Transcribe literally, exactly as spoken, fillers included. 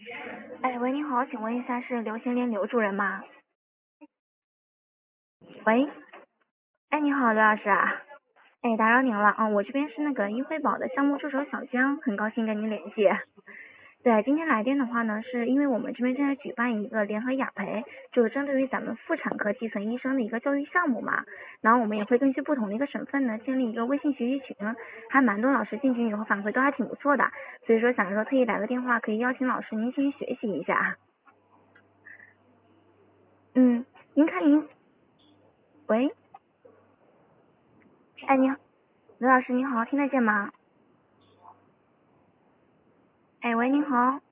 哎，喂，你好，请问一下是刘贤莲刘主任吗？喂，哎，你好，刘老师啊。哎，打扰您了啊，我这边是那个英辉宝的项目助手小江，很高兴跟您联系。对，今天来电的话呢，是因为我们这边正在举办一个联合雅培，就是针对于咱们妇产科基层医生的一个教育项目嘛。然后我们也会根据不同的一个省份呢，建立一个微信学习群，还蛮多老师进群以后反馈都还挺不错的，所以说想说特意来个电话，可以邀请老师您进行学习一下。嗯，您看您，喂，哎，你好，刘老师您好，听得见吗？哎，喂，您好。